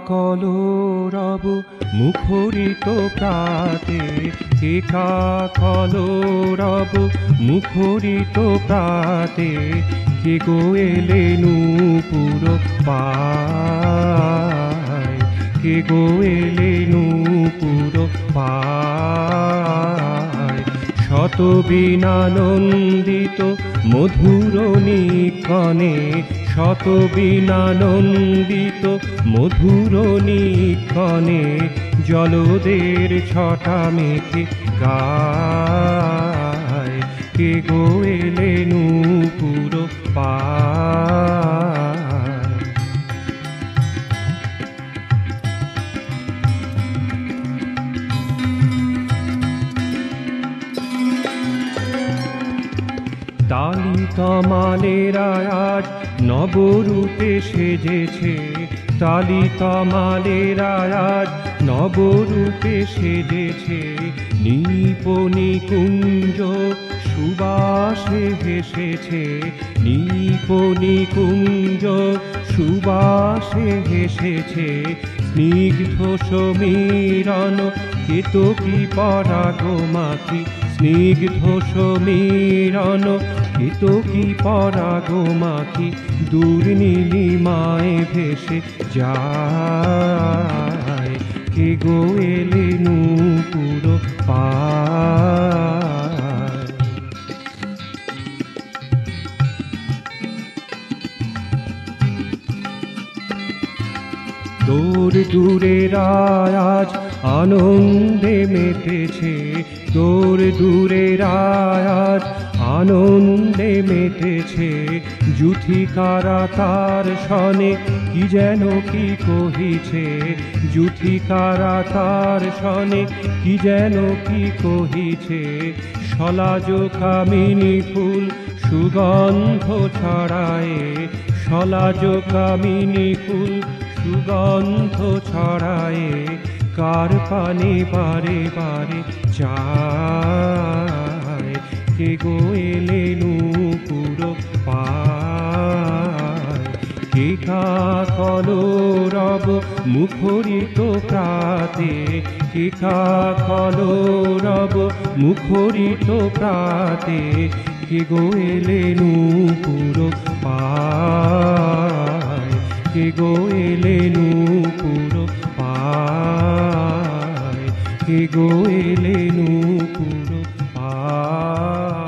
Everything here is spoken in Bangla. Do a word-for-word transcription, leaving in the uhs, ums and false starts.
কলরব মুখরিত প্রাতে, একা কলরব মুখরিত প্রাতে, কে গো এলে নূপুর পায়, কে গো এলে নূপুর পায়। শত বীণানন্দিত মধুর নিক্ষণে, শত বীণানন্দিত মধুর নিক্ষণে, জলদের ছটা মেখে গায়, কে গো এলে নূপুর পায়। তালি তমালেরা আজ নবরূপে সেজেছে, তালি তমালেরা আজ নবরূপে সেজেছে, নিপনিকুঞ্জ সুবাসে হেসেছে, নিপনিকুঞ্জ সুবাসে হেসেছে, স্নিগ্ধ সমীরণ কেতকী পরাগ মাখি, স্নিগ্ধ সমীরণ কেতকী পরাগ মাখি, দূর নীলিমায় ভেসে যায়, কে গো এলে নূপুর পায়। দূর দূরের আজ আনন্দে মেতেছে, দূর দূরের আজ আনন্দে মেতেছে, যুথিকারা তার সনে কি যেন কি কহিছে, যুথিকারা তার সনে কি যেন কি কহিছে, সলাজ কামিনী ফুল সুগন্ধ ছড়ায়ে, সলাজ কামিনী ফুল সুগন্ধ ছড়ায়ে, কার পানে বারে বারে চায়, কে গো এলে নূপুর পায়। কে কা কলরব মুখরিত প্রাতে, কে কা কলরব মুখরিত প্রাতে, কে গো এলে নূপুর পায়, কে গো এলে নূপুর পায়, কে গো এলে নূপুর পায়।